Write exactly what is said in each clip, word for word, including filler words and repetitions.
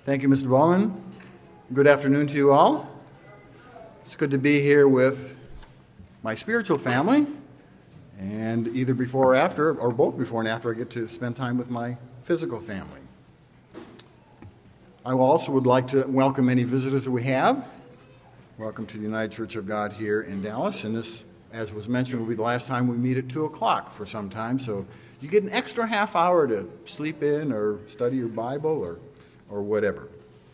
Thank you, Mister Bowman. Good afternoon to you all. It's good to be here with my spiritual family, and either before or after, or both before and after, I get to spend time with my physical family. I also would like to welcome any visitors that we have. Welcome to the United Church of God here in Dallas, and this, as was mentioned, will be the last time we meet at two o'clock for some time, so you get an extra half hour to sleep in or study your Bible or or whatever.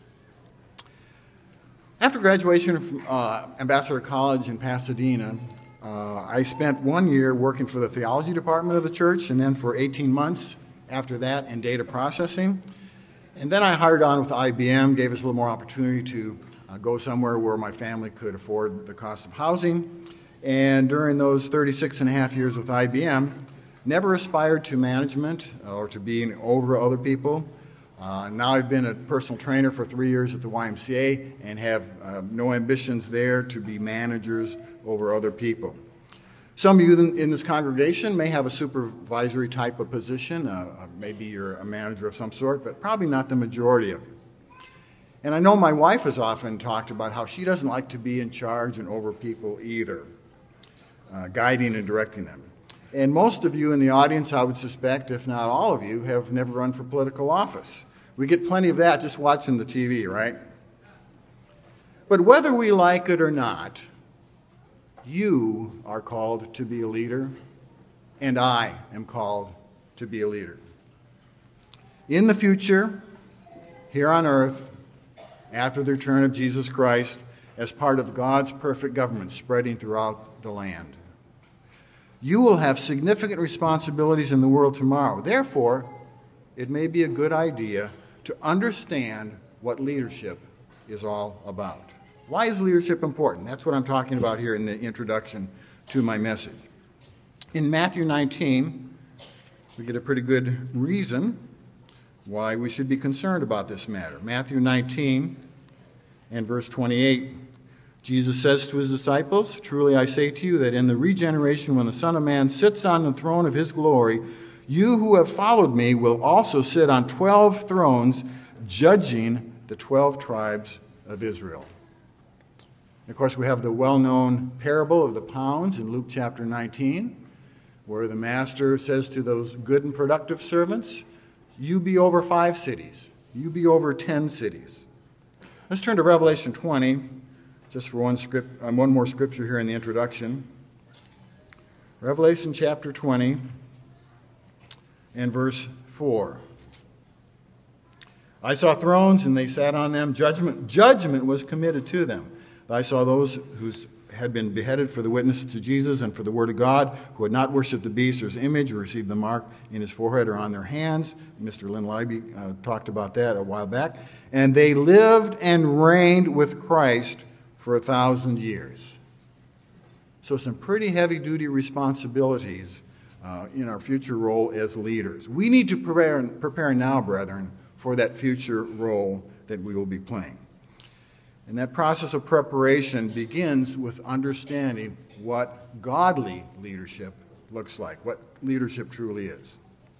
After graduation from uh, Ambassador College in Pasadena, uh, I spent one year working for the theology department of the church, and then for eighteen months after that in data processing. And then I hired on with I B M, gave us a little more opportunity to uh, go somewhere where my family could afford the cost of housing. And during those thirty-six and a half years with I B M, never aspired to management or to being over other people. Uh, now I've been a personal trainer for three years at the Y M C A and have uh, no ambitions there to be managers over other people. Some of you in, in this congregation may have a supervisory type of position. Uh, maybe you're a manager of some sort, but probably not the majority of you. And I know my wife has often talked about how she doesn't like to be in charge and over people either, uh, guiding and directing them. And most of you in the audience, I would suspect, if not all of you, have never run for political office. We get plenty of that just watching the T V, right? But whether we like it or not, you are called to be a leader, and I am called to be a leader. In the future, here on earth, after the return of Jesus Christ, as part of God's perfect government spreading throughout the land. You will have significant responsibilities in the world tomorrow. Therefore, it may be a good idea to understand what leadership is all about. Why is leadership important? That's what I'm talking about here in the introduction to my message. In Matthew nineteen, we get a pretty good reason why we should be concerned about this matter. Matthew nineteen and verse twenty-eight. Jesus says to his disciples, "Truly I say to you that in the regeneration, when the Son of Man sits on the throne of his glory, you who have followed me will also sit on twelve thrones, judging the twelve tribes of Israel." And of course, we have the well-known parable of the pounds in Luke chapter nineteen, where the master says to those good and productive servants, "You be over five cities. You be over ten cities." Let's turn to Revelation twenty. Just for one script, um, one more scripture here in the introduction. Revelation chapter twenty and verse four. "I saw thrones, and they sat on them. Judgment, judgment was committed to them. I saw those who had been beheaded for the witness to Jesus and for the word of God, who had not worshipped the beast or his image or received the mark in his forehead or on their hands." Mister Lynn Leiby uh, talked about that a while back. "And they lived and reigned with Christ for a thousand years." So some pretty heavy-duty responsibilities uh, in our future role as leaders. We need to prepare, prepare now, brethren, for that future role that we will be playing. And that process of preparation begins with understanding what godly leadership looks like, what leadership truly is.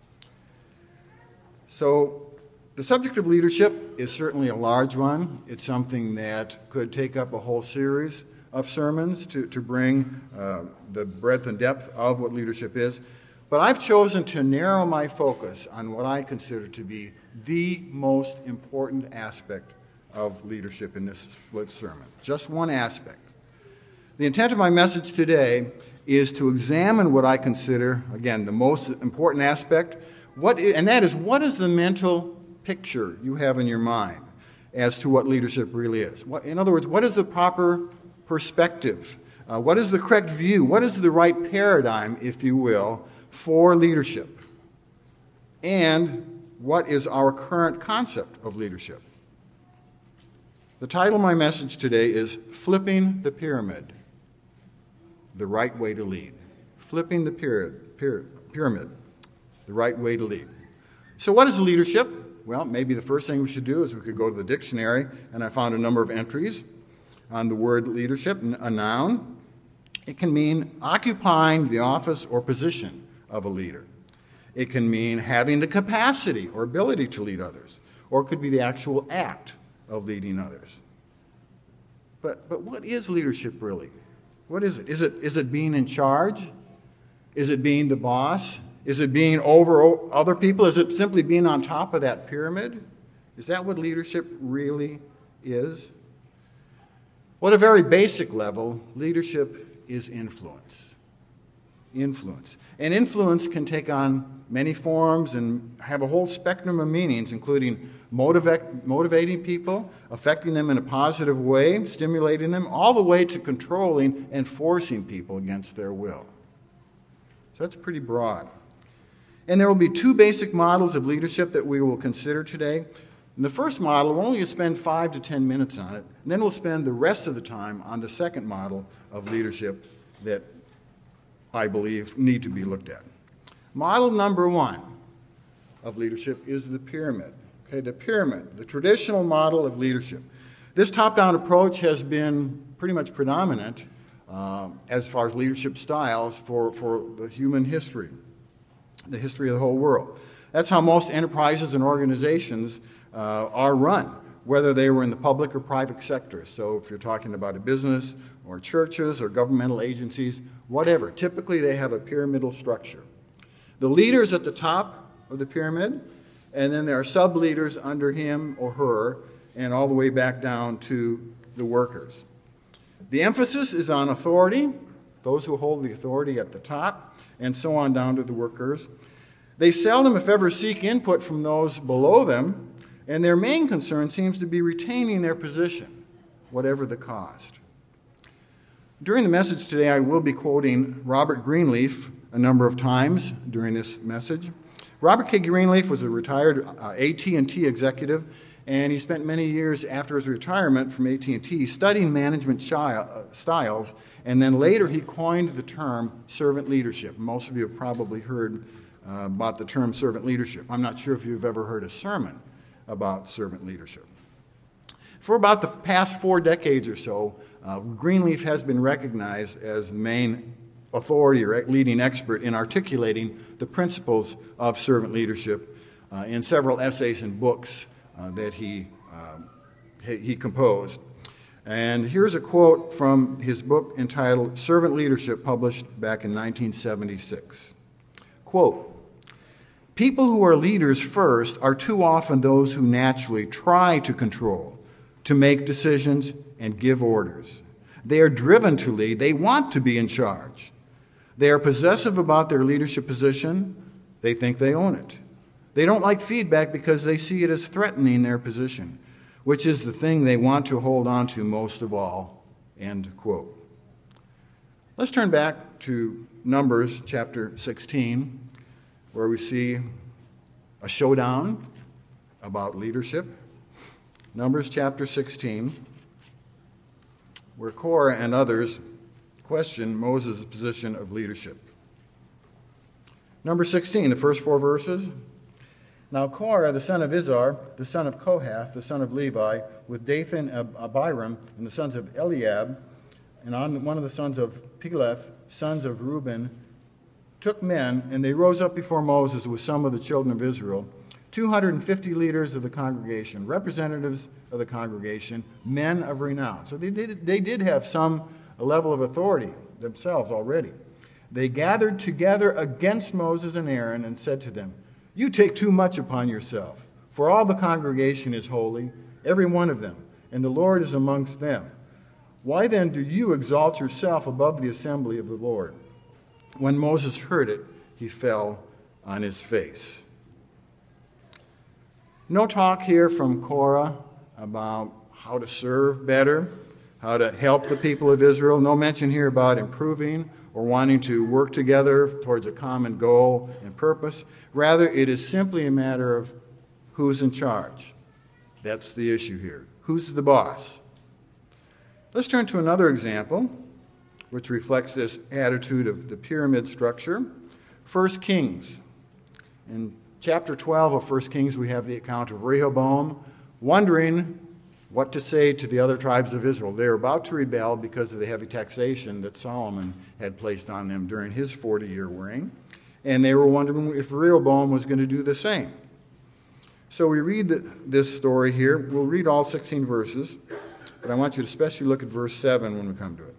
So, the subject of leadership is certainly a large one. It's something that could take up a whole series of sermons to, to bring uh, the breadth and depth of what leadership is. But I've chosen to narrow my focus on what I consider to be the most important aspect of leadership in this split sermon. Just one aspect. The intent of my message today is to examine what I consider, again, the most important aspect, what is, and that is, what is the mental picture you have in your mind as to what leadership really is? What, in other words, what is the proper perspective? Uh, what is the correct view? What is the right paradigm, if you will, for leadership? And what is our current concept of leadership? The title of my message today is Flipping the Pyramid, the Right Way to Lead. Flipping the pyramid, pyramid, the right way to lead. So what is leadership? Well, maybe the first thing we should do is we could go to the dictionary, and I found a number of entries on the word leadership, a noun. It can mean occupying the office or position of a leader. It can mean having the capacity or ability to lead others, or it could be the actual act of leading others. But, but what is leadership really? What is it? Is it, is it being in charge? Is it being the boss? Is it being over other people? Is it simply being on top of that pyramid? Is that what leadership really is? Well, at a very basic level, leadership is influence. Influence. And influence can take on many forms and have a whole spectrum of meanings, including motivate, motivating people, affecting them in a positive way, stimulating them, all the way to controlling and forcing people against their will. So that's pretty broad. And there will be two basic models of leadership that we will consider today. In the first model, we'll only spend five to ten minutes on it, and then we'll spend the rest of the time on the second model of leadership that I believe need to be looked at. Model number one of leadership is the pyramid. Okay, the pyramid, the traditional model of leadership. This top-down approach has been pretty much predominant uh, as far as leadership styles for, for the human history, the history of the whole world. That's how most enterprises and organizations uh, are run, whether they were in the public or private sector. So if you're talking about a business or churches or governmental agencies, whatever, typically they have a pyramidal structure. The leader's at the top of the pyramid, and then there are sub-leaders under him or her, and all the way back down to the workers. The emphasis is on authority, those who hold the authority at the top, and so on down to the workers. They seldom, if ever, seek input from those below them, and their main concern seems to be retaining their position, whatever the cost. During the message today, I will be quoting Robert Greenleaf a number of times during this message. Robert K. Greenleaf was a retired uh, A T and T executive, and he spent many years after his retirement from A T and T studying management chi- uh, styles, and then later he coined the term servant leadership. Most of you have probably heard uh, about the term servant leadership. I'm not sure if you've ever heard a sermon about servant leadership. For about the past four decades or so, uh, Greenleaf has been recognized as the main authority or leading expert in articulating the principles of servant leadership uh, in several essays and books uh, that he, uh, he, he composed. And here's a quote from his book entitled Servant Leadership, published back in nineteen seventy-six. Quote, "People who are leaders first are too often those who naturally try to control, to make decisions and give orders. They are driven to lead. They want to be in charge. They are possessive about their leadership position. They think they own it. They don't like feedback because they see it as threatening their position, which is the thing they want to hold on to most of all." End quote. Let's turn back to Numbers chapter sixteen, where we see a showdown about leadership. Numbers chapter sixteen, where Korah and others question Moses' position of leadership. Number sixteen, the first four verses. "Now Korah, the son of Izhar, the son of Kohath, the son of Levi, with Dathan, Abiram, and the sons of Eliab, and on one of the sons of Peleth, sons of Reuben, took men, and they rose up before Moses with some of the children of Israel, two hundred fifty leaders of the congregation, representatives of the congregation, men of renown." So they did, they did have some level of authority themselves already. "They gathered together against Moses and Aaron and said to them, 'You take too much upon yourself, for all the congregation is holy, every one of them, and the Lord is amongst them. Why then do you exalt yourself above the assembly of the Lord?' When Moses heard it, he fell on his face." No talk here from Korah about how to serve better, how to help the people of Israel. No mention here about improving or wanting to work together towards a common goal and purpose. Rather, it is simply a matter of who's in charge. That's the issue here. Who's the boss? Let's turn to another example, which reflects this attitude of the pyramid structure. First Kings. In chapter twelve of First Kings, we have the account of Rehoboam wondering what to say to the other tribes of Israel. They were about to rebel because of the heavy taxation that Solomon had placed on them during his forty-year reign, and they were wondering if Rehoboam was going to do the same. So we read this story here. We'll read all sixteen verses, but I want you to especially look at verse seven when we come to it.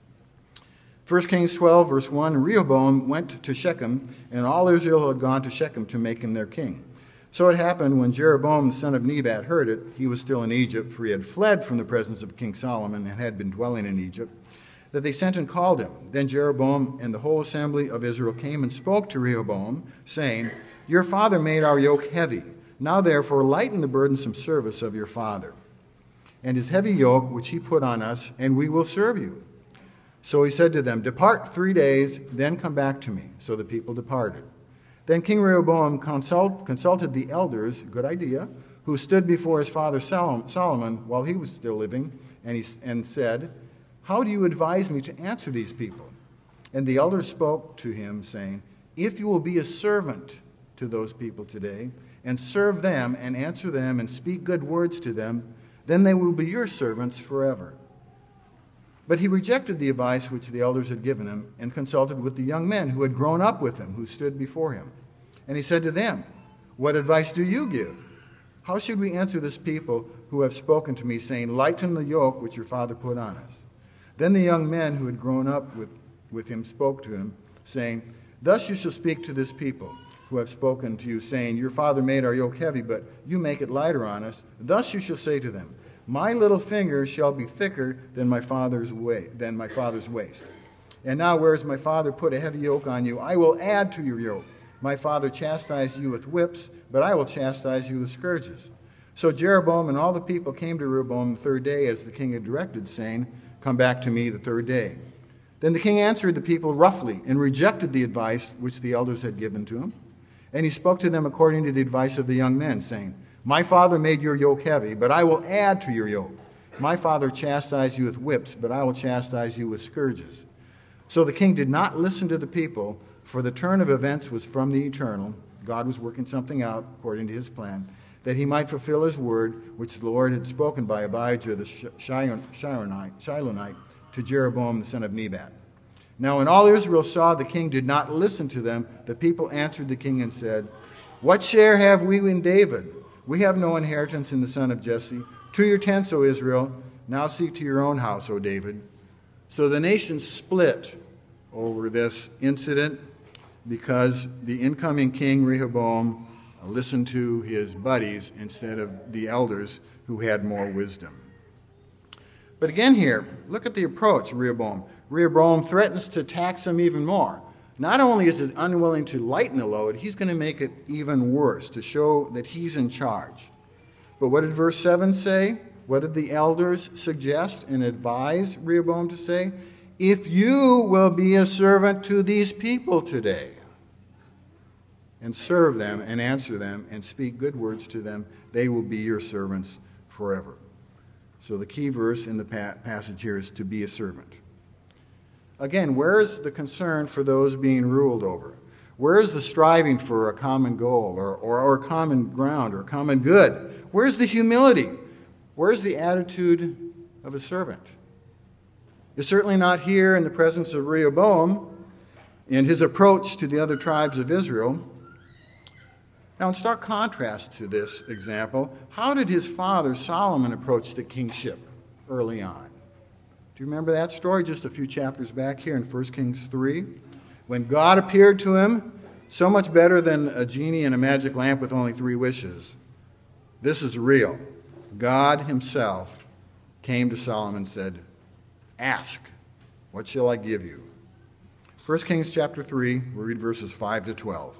First Kings twelve, verse one, Rehoboam went to Shechem, and all Israel had gone to Shechem to make him their king. So it happened when Jeroboam the son of Nebat heard it, he was still in Egypt, for he had fled from the presence of King Solomon and had been dwelling in Egypt, that they sent and called him. Then Jeroboam and the whole assembly of Israel came and spoke to Rehoboam, saying, Your father made our yoke heavy. Now therefore lighten the burdensome service of your father, and his heavy yoke which he put on us, and we will serve you. So he said to them, Depart three days, then come back to me. So the people departed. Then King Rehoboam consult, consulted the elders, good idea, who stood before his father Solomon while he was still living, and, he, and said, How do you advise me to answer these people? And the elders spoke to him, saying, If you will be a servant to those people today, and serve them, and answer them, and speak good words to them, then they will be your servants forever. But he rejected the advice which the elders had given him, and consulted with the young men who had grown up with him, who stood before him. And he said to them, What advice do you give? How should we answer this people who have spoken to me, saying, Lighten the yoke which your father put on us? Then the young men who had grown up with, with him spoke to him, saying, Thus you shall speak to this people who have spoken to you, saying, Your father made our yoke heavy, but you make it lighter on us. Thus you shall say to them, My little finger shall be thicker than my father's wa- than my father's waist. And now, whereas my father put a heavy yoke on you, I will add to your yoke. My father chastised you with whips, but I will chastise you with scourges. So Jeroboam and all the people came to Rehoboam the third day, as the king had directed, saying, Come back to me the third day. Then the king answered the people roughly, and rejected the advice which the elders had given to him. And he spoke to them according to the advice of the young men, saying, My father made your yoke heavy, but I will add to your yoke. My father chastised you with whips, but I will chastise you with scourges. So the king did not listen to the people, for the turn of events was from the eternal. God was working something out according to his plan, that he might fulfill his word, which the Lord had spoken by Abijah the Shilonite to Jeroboam the son of Nebat. Now when all Israel saw the king did not listen to them, the people answered the king and said, What share have we in David? We have no inheritance in the son of Jesse. To your tents, O Israel. Now seek to your own house, O David. So the nation split over this incident because the incoming king, Rehoboam, listened to his buddies instead of the elders who had more wisdom. But again here, look at the approach, Rehoboam. Rehoboam threatens to tax them even more. Not only is he unwilling to lighten the load, he's going to make it even worse to show that he's in charge. But what did verse seven say? What did the elders suggest and advise Rehoboam to say? If you will be a servant to these people today, and serve them and answer them and speak good words to them, they will be your servants forever. So the key verse in the pa- passage here is to be a servant. Again, where is the concern for those being ruled over? Where is the striving for a common goal or, or, or common ground or common good? Where's the humility? Where's the attitude of a servant? It's certainly not here in the presence of Rehoboam in his approach to the other tribes of Israel. Now, in stark contrast to this example, how did his father Solomon approach the kingship early on? Do you remember that story just a few chapters back here in First Kings three? When God appeared to him, so much better than a genie in a magic lamp with only three wishes. This is real. God himself came to Solomon and said, Ask, what shall I give you? First Kings chapter three, we'll read verses five to twelve.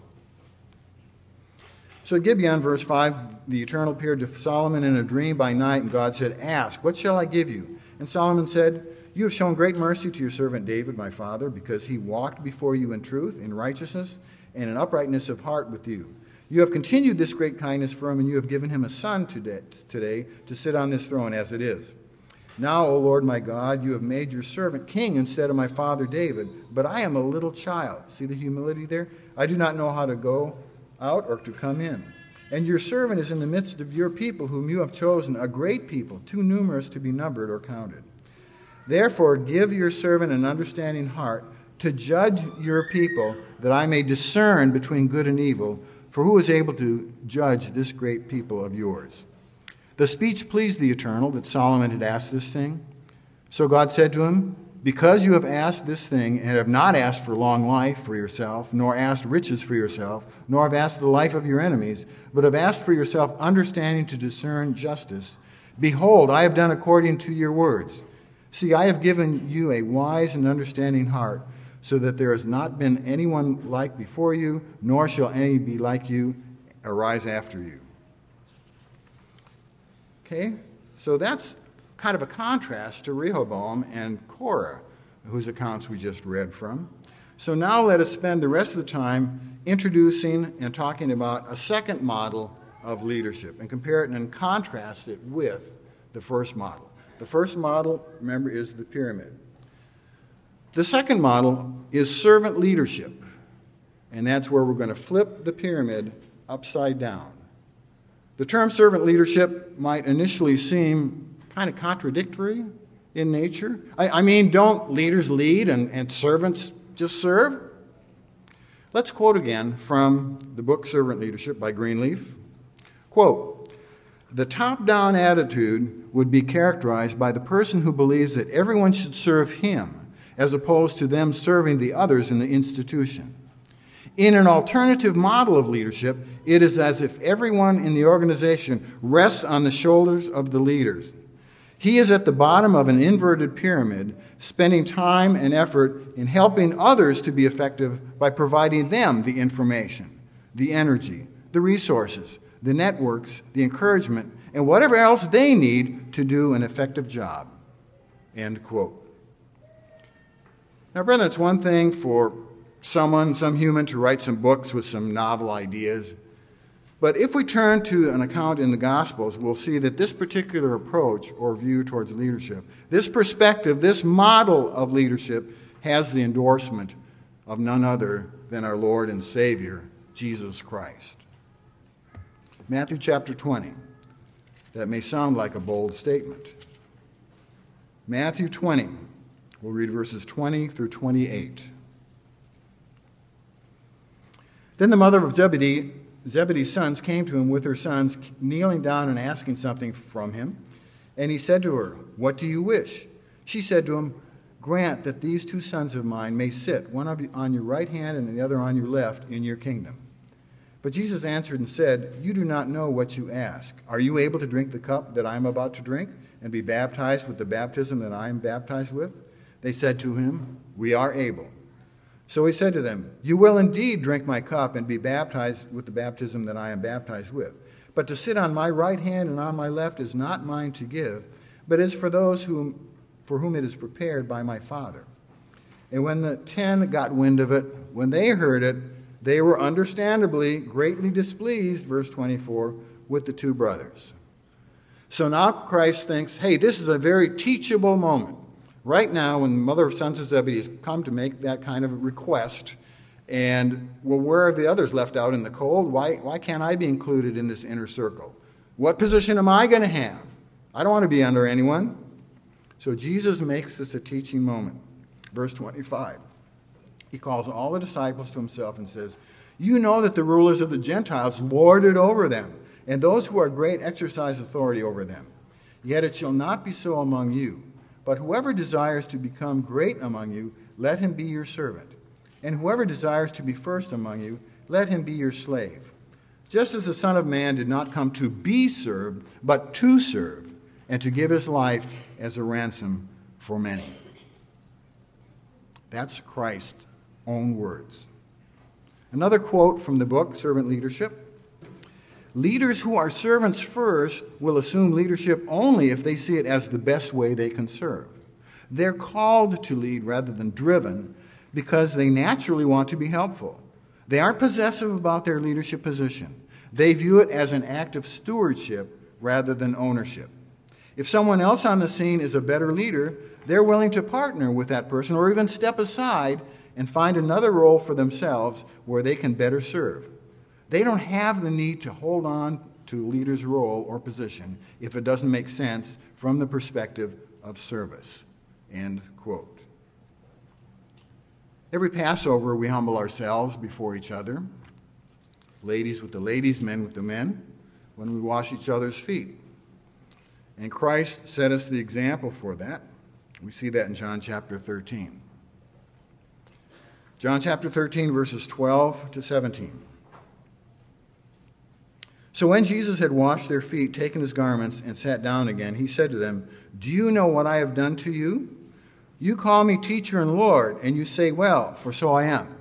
So at Gibeon, verse five, the Eternal appeared to Solomon in a dream by night, and God said, Ask, what shall I give you? And Solomon said, You have shown great mercy to your servant David, my father, because he walked before you in truth, in righteousness, and in uprightness of heart with you. You have continued this great kindness for him, and you have given him a son today, today to sit on this throne as it is. Now, O Lord my God, you have made your servant king instead of my father David, but I am a little child. See the humility there? I do not know how to go out or to come in. And your servant is in the midst of your people, whom you have chosen, a great people, too numerous to be numbered or counted. Therefore, give your servant an understanding heart to judge your people, that I may discern between good and evil, For who is able to judge this great people of yours?" The speech pleased the Eternal that Solomon had asked this thing. So God said to him, "Because you have asked this thing and have not asked for long life for yourself, nor asked riches for yourself, nor have asked the life of your enemies, but have asked for yourself understanding to discern justice, behold, I have done according to your words. See, I have given you a wise and understanding heart, so that there has not been anyone like before you, nor shall any be like you arise after you." Okay, so that's kind of a contrast to Rehoboam and Korah, whose accounts we just read from. So now let us spend the rest of the time introducing and talking about a second model of leadership and compare it and contrast it with the first model. The first model, remember, is the pyramid. The second model is servant leadership, and that's where we're going to flip the pyramid upside down. The term servant leadership might initially seem kind of contradictory in nature. I, I mean, don't leaders lead and, and servants just serve? Let's quote again from the book Servant Leadership by Greenleaf. Quote, "The top-down attitude would be characterized by the person who believes that everyone should serve him, as opposed to them serving the others in the institution. In an alternative model of leadership, it is as if everyone in the organization rests on the shoulders of the leaders. He is at the bottom of an inverted pyramid, spending time and effort in helping others to be effective by providing them the information, the energy, the resources, the networks, the encouragement, and whatever else they need to do an effective job." End quote. Now, brethren, it's one thing for someone, some human, to write some books with some novel ideas. But if we turn to an account in the Gospels, we'll see that this particular approach or view towards leadership, this perspective, this model of leadership, has the endorsement of none other than our Lord and Savior, Jesus Christ. Matthew chapter twenty. That may sound like a bold statement. Matthew twenty. We'll read verses twenty through twenty-eight. Then the mother of Zebedee, Zebedee's sons came to him with her sons, kneeling down and asking something from him. And he said to her, "What do you wish?" She said to him, "Grant that these two sons of mine may sit, one on your right hand and the other on your left, in your kingdom." But Jesus answered and said, "You do not know what you ask. Are you able to drink the cup that I am about to drink and be baptized with the baptism that I am baptized with?" They said to him, "We are able." So he said to them, "You will indeed drink my cup and be baptized with the baptism that I am baptized with. But to sit on my right hand and on my left is not mine to give, but is for those whom, for whom it is prepared by my Father." And when the ten got wind of it, when they heard it, they were understandably greatly displeased, verse twenty-four, with the two brothers. So now Christ thinks, hey, this is a very teachable moment. Right now, when the mother of sons of Zebedee has come to make that kind of request, and, well, where are the others left out in the cold? Why, why can't I be included in this inner circle? What position am I going to have? I don't want to be under anyone. So Jesus makes this a teaching moment. Verse twenty-five. He calls all the disciples to himself and says, "You know that the rulers of the Gentiles lord it over them, and those who are great exercise authority over them. Yet it shall not be so among you. But whoever desires to become great among you, let him be your servant. And whoever desires to be first among you, let him be your slave. Just as the Son of Man did not come to be served, but to serve, and to give his life as a ransom for many." That's Christ's own words. Another quote from the book, Servant Leadership. "Leaders who are servants first will assume leadership only if they see it as the best way they can serve. They're called to lead rather than driven because they naturally want to be helpful. They aren't possessive about their leadership position. They view it as an act of stewardship rather than ownership. If someone else on the scene is a better leader, they're willing to partner with that person or even step aside and find another role for themselves where they can better serve. They don't have the need to hold on to a leader's role or position if it doesn't make sense from the perspective of service." End quote. Every Passover, we humble ourselves before each other. ladies with the ladies, men with the men, when we wash each other's feet. And Christ set us the example for that. We see that in John chapter thirteen. John chapter thirteen, verses twelve to seventeen. So when Jesus had washed their feet, taken his garments, and sat down again, he said to them, "Do you know what I have done to you? You call me teacher and Lord, and you say, well, for so I am."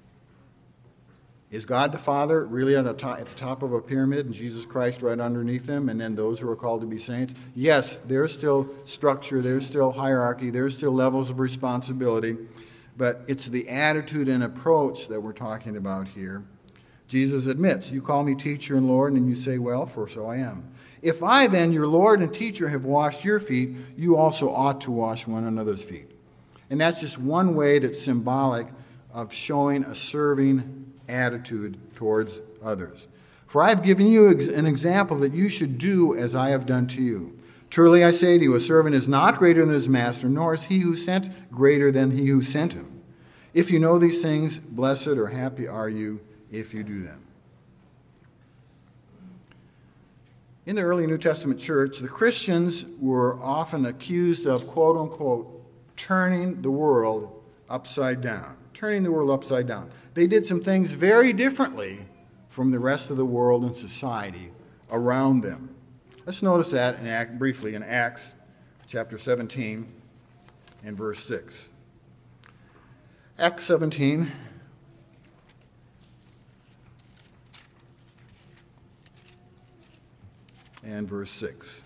Is God the Father really at the top of a pyramid and Jesus Christ right underneath him, and then those who are called to be saints? Yes, there's still structure, there's still hierarchy, there's still levels of responsibility, but it's the attitude and approach that we're talking about here. Jesus admits, "You call me teacher and Lord, and you say, well, for so I am. If I then, your Lord and teacher, have washed your feet, you also ought to wash one another's feet." And that's just one way that's symbolic of showing a serving attitude towards others. "For I have given you an example that you should do as I have done to you. Truly I say to you, a servant is not greater than his master, nor is he who sent greater than he who sent him. If you know these things, blessed or happy are you if you do them." In the early New Testament church, the Christians were often accused of, quote unquote, turning the world upside down. Turning the world upside down. They did some things very differently from the rest of the world and society around them. Let's notice that in Act, briefly in Acts chapter seventeen and verse six. Acts seventeen. And verse six.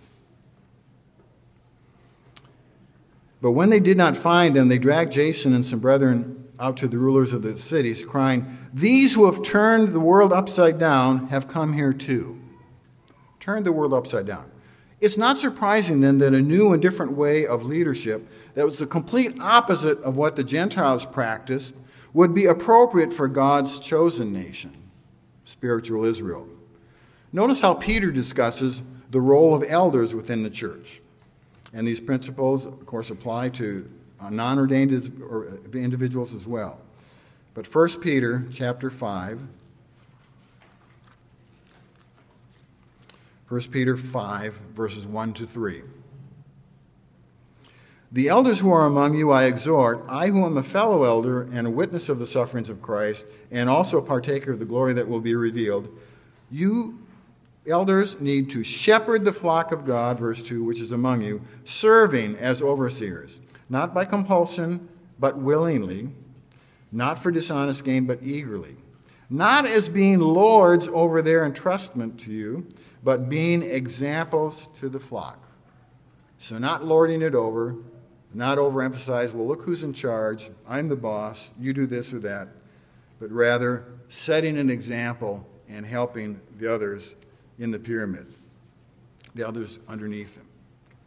"But when they did not find them, they dragged Jason and some brethren out to the rulers of the cities, crying, 'These who have turned the world upside down have come here too.'" Turned the world upside down. It's not surprising then that a new and different way of leadership that was the complete opposite of what the Gentiles practiced would be appropriate for God's chosen nation, spiritual Israel. Notice how Peter discusses the role of elders within the church. And these principles, of course, apply to non-ordained individuals as well. But First Peter chapter five, First Peter five, verses one to three. "The elders who are among you I exhort, I who am a fellow elder and a witness of the sufferings of Christ, and also a partaker of the glory that will be revealed. You elders need to shepherd the flock of God," verse two, "which is among you, serving as overseers, not by compulsion, but willingly, not for dishonest gain, but eagerly, not as being lords over their entrustment to you, but being examples to the flock." So not lording it over, not overemphasize, well, look who's in charge, I'm the boss, you do this or that, but rather setting an example and helping the others in the pyramid, the others underneath them.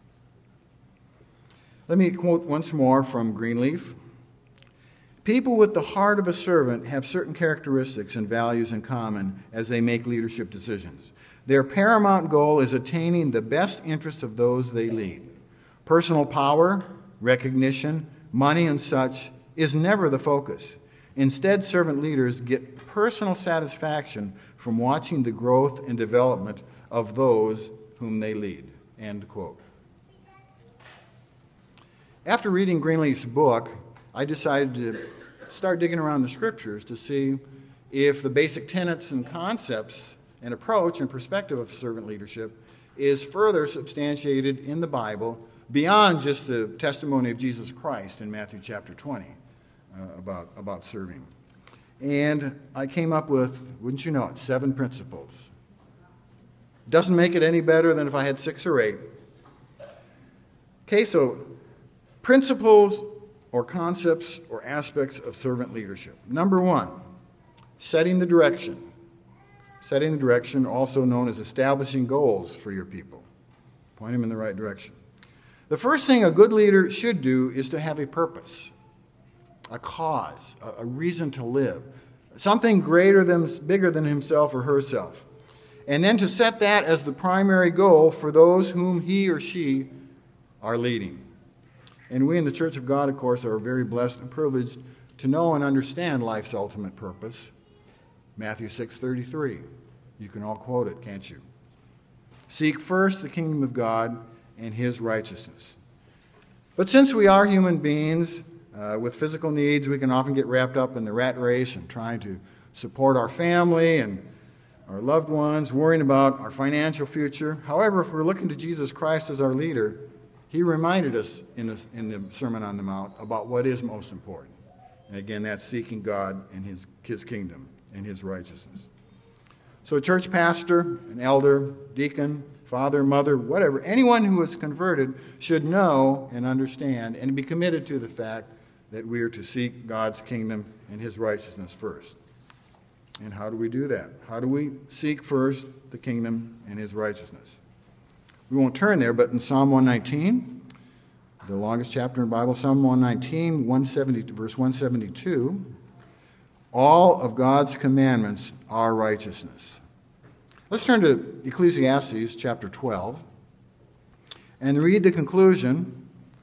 Let me quote once more from Greenleaf. "People with the heart of a servant have certain characteristics and values in common as they make leadership decisions. Their paramount goal is attaining the best interests of those they lead. Personal power, recognition, money, and such is never the focus. Instead, servant leaders get personal satisfaction from watching the growth and development of those whom they lead." End quote. After reading Greenleaf's book, I decided to start digging around the scriptures to see if the basic tenets and concepts and approach and perspective of servant leadership is further substantiated in the Bible beyond just the testimony of Jesus Christ in Matthew chapter twenty uh, about, about serving. And I came up with, wouldn't you know it, seven principles. Doesn't make it any better than if I had six or eight. Okay, so principles or concepts or aspects of servant leadership. Number one, setting the direction. Setting the direction, also known as establishing goals for your people. Point them in the right direction. The first thing a good leader should do is to have a purpose, a cause, a, a reason to live, something greater than, bigger than himself or herself. And then to set that as the primary goal for those whom he or she are leading. And we in the Church of God, of course, are very blessed and privileged to know and understand life's ultimate purpose. Matthew six thirty-three. You can all quote it, can't you? Seek first the kingdom of God and his righteousness. But since we are human beings uh, with physical needs, we can often get wrapped up in the rat race and trying to support our family and our loved ones, worrying about our financial future. However, if we're looking to Jesus Christ as our leader, he reminded us in the, in the Sermon on the Mount about what is most important. And again, that's seeking God and his, his kingdom and his righteousness. So a church pastor, an elder, deacon, father, mother, whatever, anyone who is converted should know and understand and be committed to the fact that we are to seek God's kingdom and his righteousness first. And how do we do that? How do we seek first the kingdom and his righteousness? We won't turn there, but in Psalm one nineteen, the longest chapter in the Bible, Psalm one nineteen, one seventy, verse one seventy-two, all of God's commandments are righteousness. Let's turn to Ecclesiastes chapter twelve and read the conclusion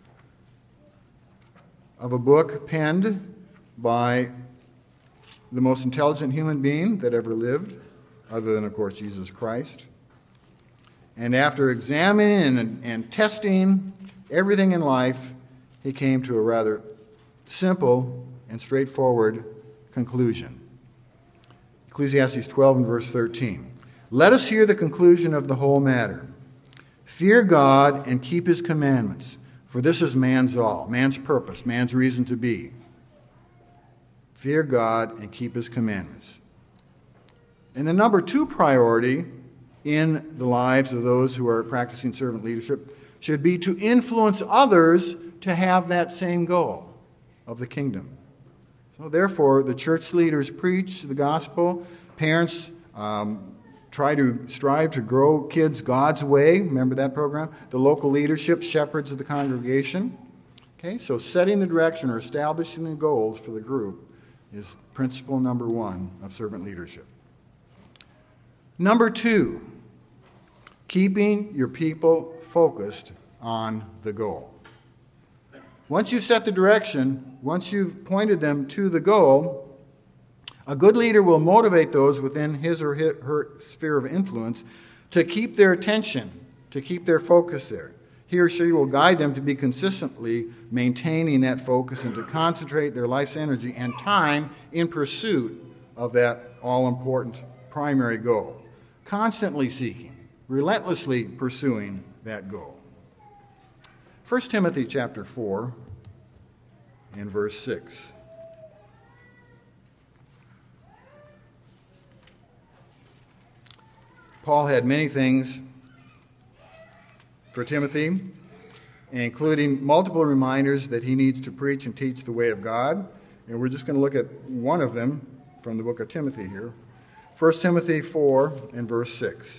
of a book penned by the most intelligent human being that ever lived, other than, of course, Jesus Christ. And after examining and, and testing everything in life, he came to a rather simple and straightforward conclusion. Ecclesiastes twelve and verse thirteen. Let us hear the conclusion of the whole matter. Fear God and keep his commandments, for this is man's all, man's purpose, man's reason to be. Fear God and keep his commandments. And the number two priority in the lives of those who are practicing servant leadership should be to influence others to have that same goal of the kingdom. So therefore, the church leaders preach the gospel. Parents um, try to strive to grow kids God's way. Remember that program? The local leadership, shepherds of the congregation. Okay, so setting the direction or establishing the goals for the group is principle number one of servant leadership. Number two, keeping your people focused on the goal. Once you've set the direction, once you've pointed them to the goal, a good leader will motivate those within his or her sphere of influence to keep their attention, to keep their focus there. He or she will guide them to be consistently maintaining that focus and to concentrate their life's energy and time in pursuit of that all-important primary goal. Constantly seeking, relentlessly pursuing that goal. First Timothy chapter four and verse six. Paul had many things for Timothy, including multiple reminders that he needs to preach and teach the way of God. And we're just going to look at one of them from the book of Timothy here. First Timothy four and verse six.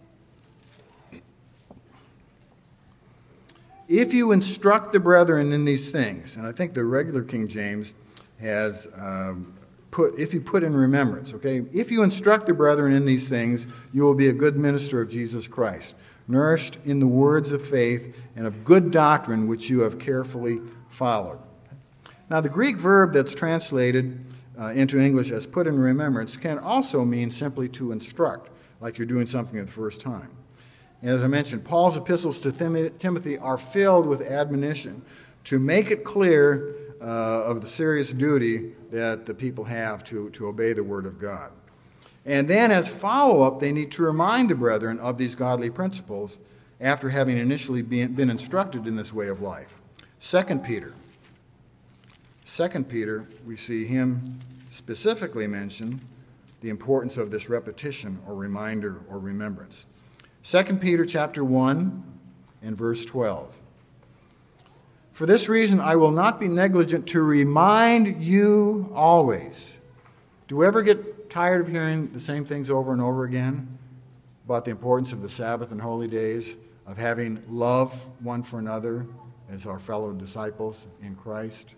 If you instruct the brethren in these things, and I think the regular King James has um, put, if you put in remembrance, okay? If you instruct the brethren in these things, you will be a good minister of Jesus Christ, nourished in the words of faith and of good doctrine which you have carefully followed. Now, the Greek verb that's translated uh, into English as put in remembrance can also mean simply to instruct, like you're doing something at the first time. And as I mentioned, Paul's epistles to Timothy are filled with admonition to make it clear uh, of the serious duty that the people have to, to obey the word of God. And then as follow-up, they need to remind the brethren of these godly principles after having initially been, been instructed in this way of life. Second Peter. Second Peter, we see him specifically mention the importance of this repetition or reminder or remembrance. Second Peter chapter one and verse twelve. For this reason I will not be negligent to remind you always. Do we ever get tired of hearing the same things over and over again about the importance of the Sabbath and holy days, of having love one for another as our fellow disciples in Christ?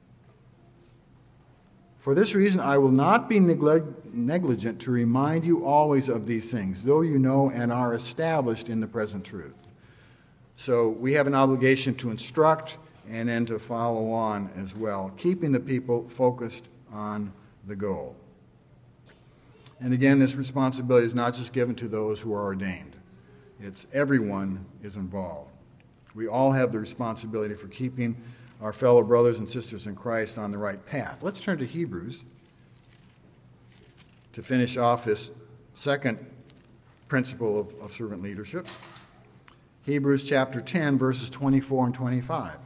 For this reason, I will not be negligent to remind you always of these things, though you know and are established in the present truth. So we have an obligation to instruct and then to follow on as well, keeping the people focused on the goal. And again, this responsibility is not just given to those who are ordained. It's everyone is involved. We all have the responsibility for keeping our fellow brothers and sisters in Christ on the right path. Let's turn to Hebrews to finish off this second principle of, of servant leadership. Hebrews chapter ten, verses twenty-four and twenty-five.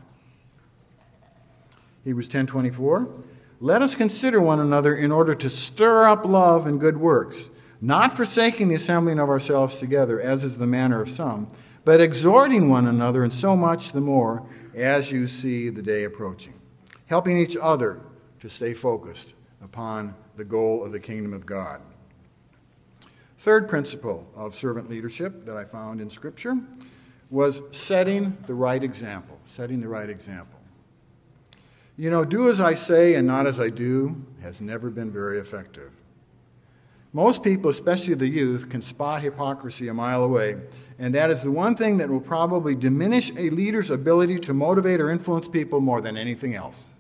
Hebrews ten twenty-four. Let us consider one another in order to stir up love and good works, not forsaking the assembling of ourselves together, as is the manner of some, but exhorting one another, and so much the more as you see the day approaching. Helping each other to stay focused upon the goal of the kingdom of God. Third principle of servant leadership that I found in Scripture was setting the right example. Setting the right example. You know, do as I say and not as I do has never been very effective. Most people, especially the youth, can spot hypocrisy a mile away, and that is the one thing that will probably diminish a leader's ability to motivate or influence people more than anything else.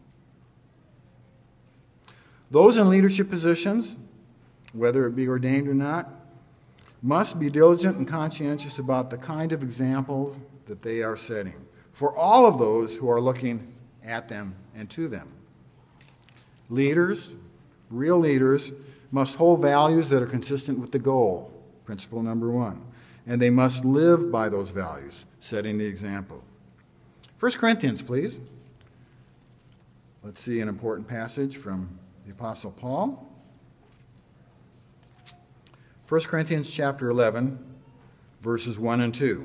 Those in leadership positions, whether it be ordained or not, must be diligent and conscientious about the kind of examples that they are setting for all of those who are looking at them and to them. Leaders, real leaders, must hold values that are consistent with the goal, principle number one, and they must live by those values, setting the example. First Corinthians, please. Let's see an important passage from the Apostle Paul. First Corinthians chapter eleven, verses one and two.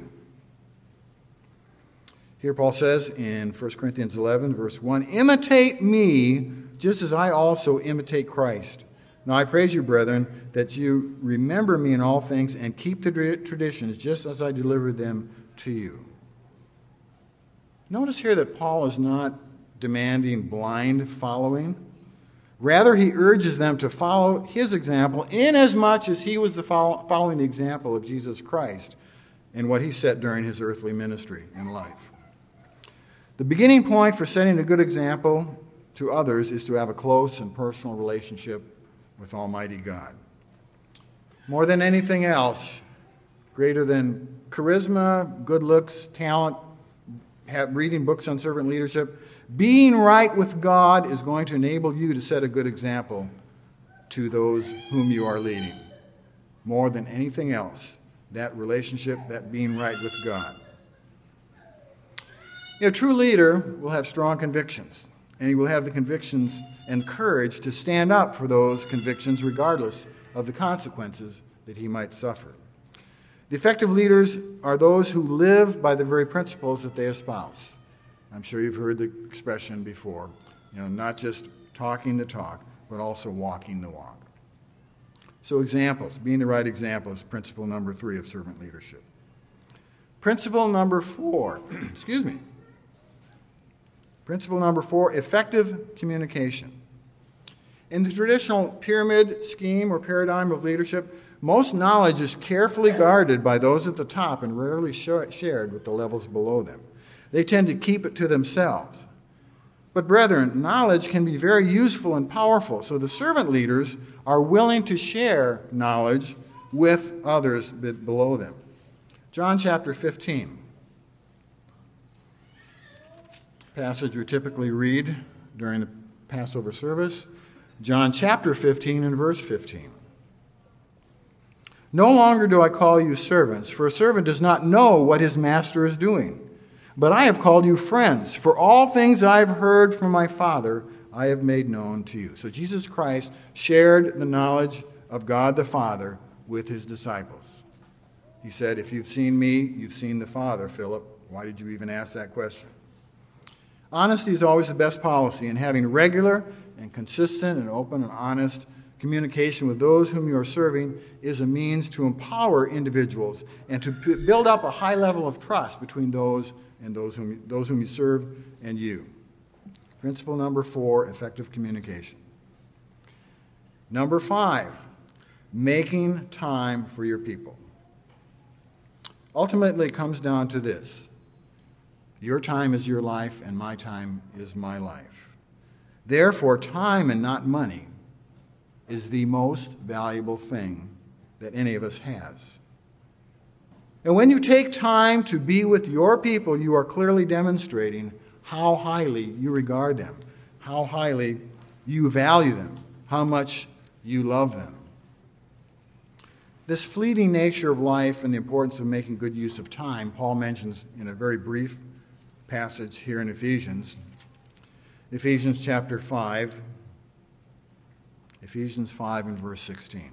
Here Paul says in First Corinthians eleven, verse one, imitate me just as I also imitate Christ. Now I praise you, brethren, that you remember me in all things and keep the traditions just as I delivered them to you. Notice here that Paul is not demanding blind following. Rather, he urges them to follow his example inasmuch as he was the follow, following the example of Jesus Christ and what he set during his earthly ministry and life. The beginning point for setting a good example to others is to have a close and personal relationship with Almighty God. More than anything else, greater than charisma, good looks, talent, have, reading books on servant leadership, being right with God is going to enable you to set a good example to those whom you are leading. More than anything else, that relationship, that being right with God. You know, a true leader will have strong convictions, and he will have the convictions and courage to stand up for those convictions regardless of the consequences that he might suffer. The effective leaders are those who live by the very principles that they espouse. I'm sure you've heard the expression before, you know, not just talking the talk, but also walking the walk. So examples, being the right example is principle number three of servant leadership. Principle number four, excuse me. Principle number four, effective communication. In the traditional pyramid scheme or paradigm of leadership, most knowledge is carefully guarded by those at the top and rarely shared with the levels below them. They tend to keep it to themselves. But brethren, knowledge can be very useful and powerful, so the servant leaders are willing to share knowledge with others below them. John chapter fifteen. Passage we typically read during the Passover service. John chapter fifteen and verse fifteen. No longer do I call you servants, for a servant does not know what his master is doing. But I have called you friends, for all things I have heard from my Father I have made known to you. So Jesus Christ shared the knowledge of God the Father with his disciples. He said, if you've seen me, you've seen the Father, Philip. Why did you even ask that question? Honesty is always the best policy, and having regular and consistent and open and honest communication with those whom you are serving is a means to empower individuals and to build up a high level of trust between those and those whom, those whom you serve and you. Principle number four, effective communication. Number five, making time for your people. Ultimately, it comes down to this. Your time is your life, and my time is my life. Therefore, time and not money is the most valuable thing that any of us has. And when you take time to be with your people, you are clearly demonstrating how highly you regard them, how highly you value them, how much you love them. This fleeting nature of life and the importance of making good use of time, Paul mentions in a very brief passage here in Ephesians. Ephesians chapter five. Ephesians five and verse sixteen.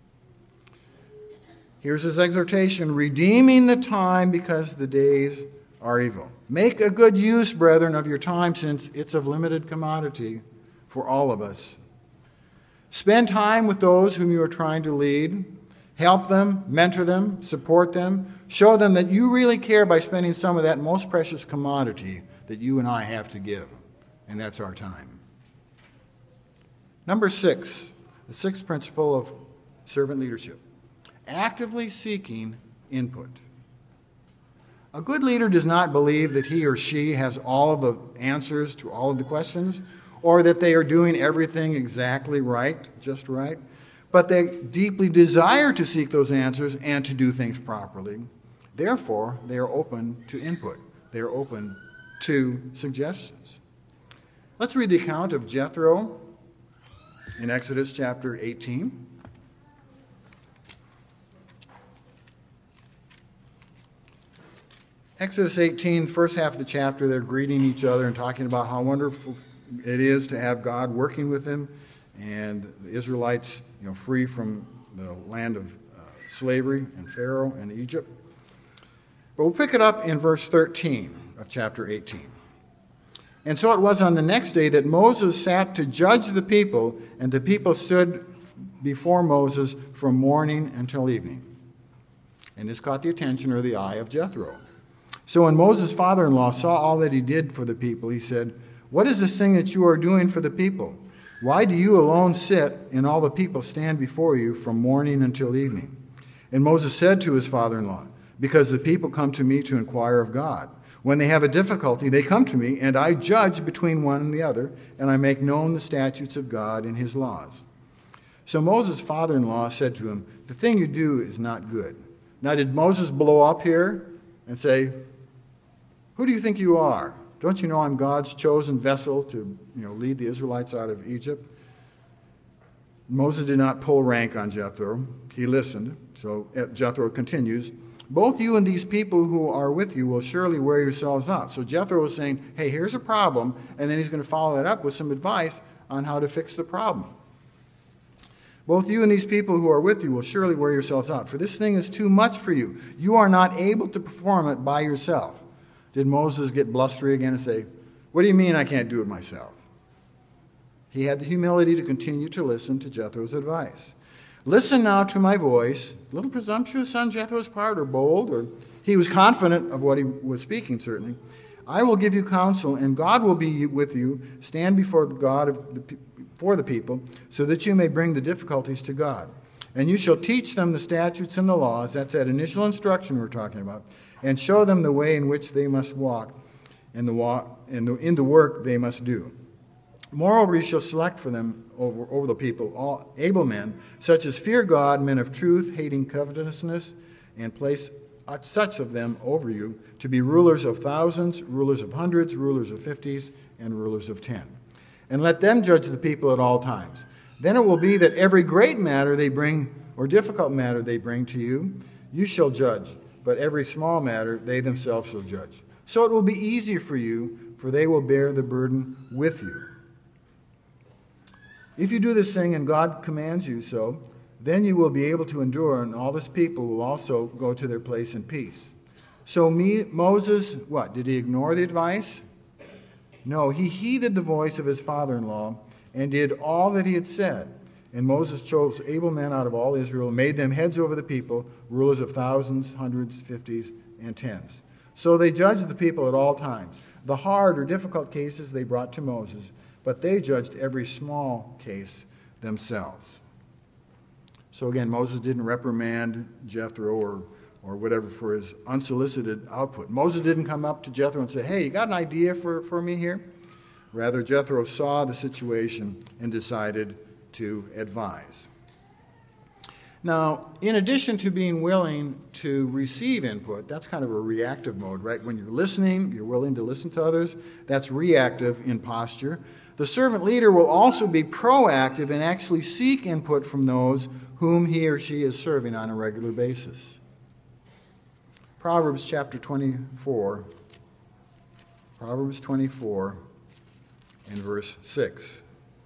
Here's his exhortation, redeeming the time because the days are evil. Make a good use, brethren, of your time, since it's of limited commodity for all of us. Spend time with those whom you are trying to lead. Help them, mentor them, support them. Show them that you really care by spending some of that most precious commodity that you and I have to give, and that's our time. Number six, the sixth principle of servant leadership, actively seeking input. A good leader does not believe that he or she has all of the answers to all of the questions, or that they are doing everything exactly right, just right, but they deeply desire to seek those answers and to do things properly. Therefore, they are open to input. They are open to suggestions. Let's read the account of Jethro in Exodus chapter eighteen. Exodus eighteen, first half of the chapter, they're greeting each other and talking about how wonderful it is to have God working with them and the Israelites, you know, free from the land of uh, slavery and Pharaoh and Egypt. But we'll pick it up in verse thirteen of chapter eighteen. And so it was on the next day that Moses sat to judge the people, and the people stood before Moses from morning until evening. And this caught the attention or the eye of Jethro. So when Moses' father-in-law saw all that he did for the people, he said, "What is this thing that you are doing for the people? Why do you alone sit, and all the people stand before you from morning until evening?" And Moses said to his father-in-law, "Because the people come to me to inquire of God. When they have a difficulty, they come to me, and I judge between one and the other, and I make known the statutes of God and his laws." So Moses' father-in-law said to him, "The thing you do is not good." Now, did Moses blow up here and say, "Who do you think you are? Don't you know I'm God's chosen vessel to, you know, lead the Israelites out of Egypt?" Moses did not pull rank on Jethro. He listened. So Jethro continues, "Both you and these people who are with you will surely wear yourselves out." So Jethro was saying, hey, here's a problem, and then he's going to follow that up with some advice on how to fix the problem. "Both you and these people who are with you will surely wear yourselves out, for this thing is too much for you. You are not able to perform it by yourself." Did Moses get blustery again and say, "What do you mean I can't do it myself?" He had the humility to continue to listen to Jethro's advice. "Listen now to my voice." A little presumptuous on Jethro's part, or bold, or he was confident of what he was speaking, certainly. "I will give you counsel, and God will be with you. Stand before the God of the, for the people, so that you may bring the difficulties to God. And you shall teach them the statutes and the laws," that's that initial instruction we're talking about, "and show them the way in which they must walk, and the walk, and the, in the work they must do. Moreover, you shall select for them over, over the people all able men, such as fear God, men of truth, hating covetousness, and place such of them over you to be rulers of thousands, rulers of hundreds, rulers of fifties, and rulers of ten. And let them judge the people at all times. Then it will be that every great matter they bring, or difficult matter they bring to you, you shall judge, but every small matter they themselves shall judge. So it will be easier for you, for they will bear the burden with you. If you do this thing and God commands you so, then you will be able to endure, and all this people will also go to their place in peace." So me, Moses, what? Did he ignore the advice? No, he heeded the voice of his father-in-law and did all that he had said. And Moses chose able men out of all Israel, made them heads over the people, rulers of thousands, hundreds, fifties, and tens. So they judged the people at all times. The hard or difficult cases they brought to Moses, but they judged every small case themselves. So again, Moses didn't reprimand Jethro or, or whatever for his unsolicited output. Moses didn't come up to Jethro and say, "Hey, you got an idea for, for me here?" Rather, Jethro saw the situation and decided to advise. Now, in addition to being willing to receive input, that's kind of a reactive mode, right? When you're listening, you're willing to listen to others. That's reactive in posture. The servant leader will also be proactive and actually seek input from those whom he or she is serving on a regular basis. Proverbs chapter twenty-four, Proverbs twenty-four and verse six.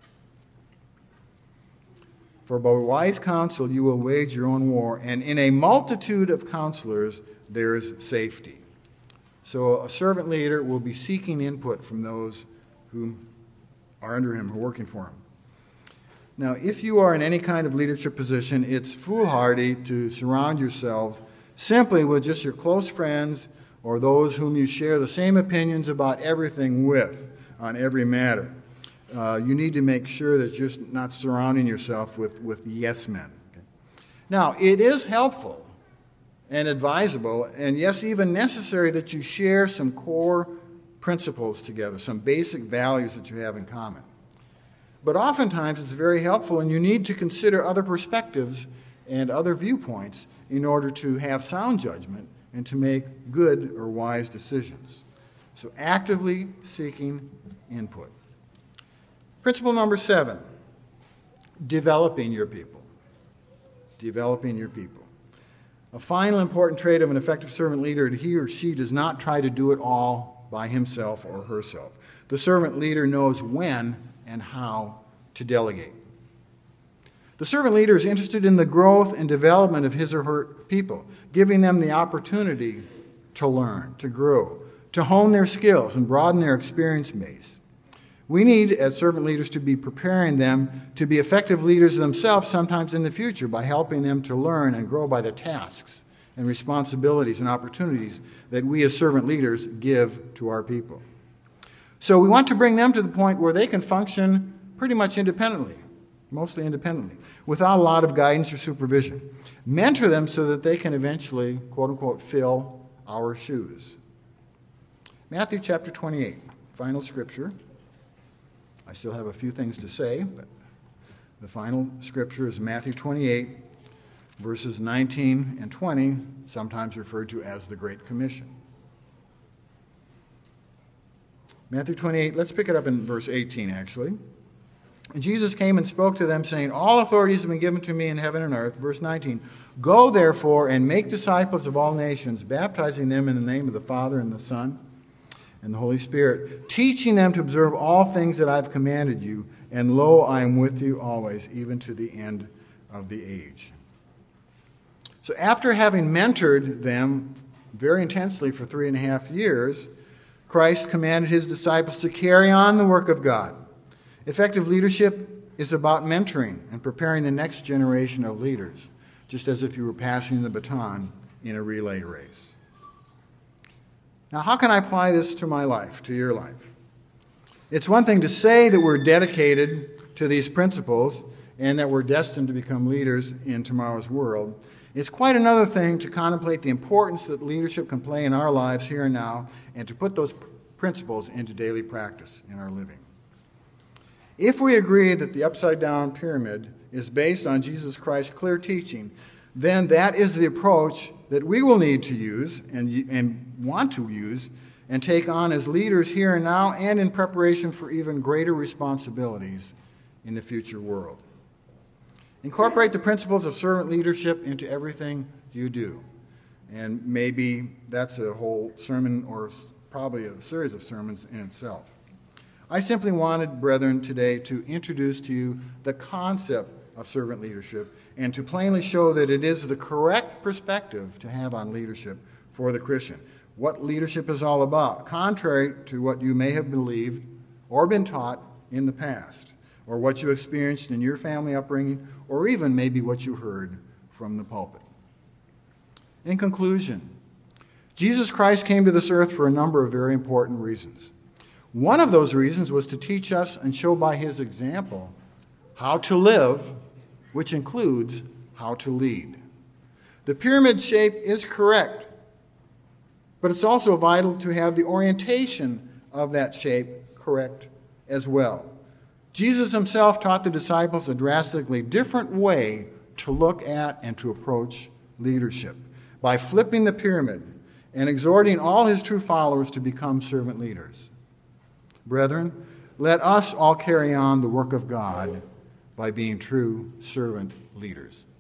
For by wise counsel you will wage your own war, and in a multitude of counselors there is safety. So a servant leader will be seeking input from those who are under him, who are working for him. Now, if you are in any kind of leadership position, it's foolhardy to surround yourself simply with just your close friends or those whom you share the same opinions about everything with on every matter. Uh, you need to make sure that you're not surrounding yourself with, with yes men. Okay? Now, it is helpful and advisable, and yes, even necessary that you share some core principles together, some basic values that you have in common. But oftentimes it's very helpful, and you need to consider other perspectives and other viewpoints in order to have sound judgment and to make good or wise decisions. So actively seeking input. Principle number seven, developing your people. Developing your people. A final important trait of an effective servant leader is he or she does not try to do it all by himself or herself. The servant leader knows when and how to delegate. The servant leader is interested in the growth and development of his or her people, giving them the opportunity to learn, to grow, to hone their skills and broaden their experience base. We need, as servant leaders, to be preparing them to be effective leaders themselves sometimes in the future by helping them to learn and grow by the tasks and responsibilities and opportunities that we as servant leaders give to our people. So we want to bring them to the point where they can function pretty much independently, mostly independently, without a lot of guidance or supervision. Mentor them so that they can eventually, quote unquote, fill our shoes. Matthew chapter twenty-eight, final scripture. I still have a few things to say, but the final scripture is Matthew twenty-eight, verses nineteen and twenty, sometimes referred to as the Great Commission. Matthew twenty-eight, let's pick it up in verse eighteen, actually. And Jesus came and spoke to them, saying, all authority has been given to me in heaven and earth. Verse nineteen, go therefore and make disciples of all nations, baptizing them in the name of the Father and the Son and the Holy Spirit, teaching them to observe all things that I've commanded you, and lo, I am with you always, even to the end of the age. So after having mentored them very intensely for three and a half years, Christ commanded his disciples to carry on the work of God. Effective leadership is about mentoring and preparing the next generation of leaders, just as if you were passing the baton in a relay race. Now, how can I apply this to my life, to your life? It's one thing to say that we're dedicated to these principles and that we're destined to become leaders in tomorrow's world. It's quite another thing to contemplate the importance that leadership can play in our lives here and now and to put those principles into daily practice in our living. If we agree that the upside-down pyramid is based on Jesus Christ's clear teaching, then that is the approach that we will need to use and, and want to use and take on as leaders here and now and in preparation for even greater responsibilities in the future world. Incorporate the principles of servant leadership into everything you do. And maybe that's a whole sermon or probably a series of sermons in itself. I simply wanted, brethren, today to introduce to you the concept of servant leadership and to plainly show that it is the correct perspective to have on leadership for the Christian. What leadership is all about, contrary to what you may have believed or been taught in the past, or what you experienced in your family upbringing, or even maybe what you heard from the pulpit. In conclusion, Jesus Christ came to this earth for a number of very important reasons. One of those reasons was to teach us and show by his example how to live, which includes how to lead. The pyramid shape is correct, but it's also vital to have the orientation of that shape correct as well. Jesus himself taught the disciples a drastically different way to look at and to approach leadership by flipping the pyramid and exhorting all his true followers to become servant leaders. Brethren, let us all carry on the work of God by being true servant leaders.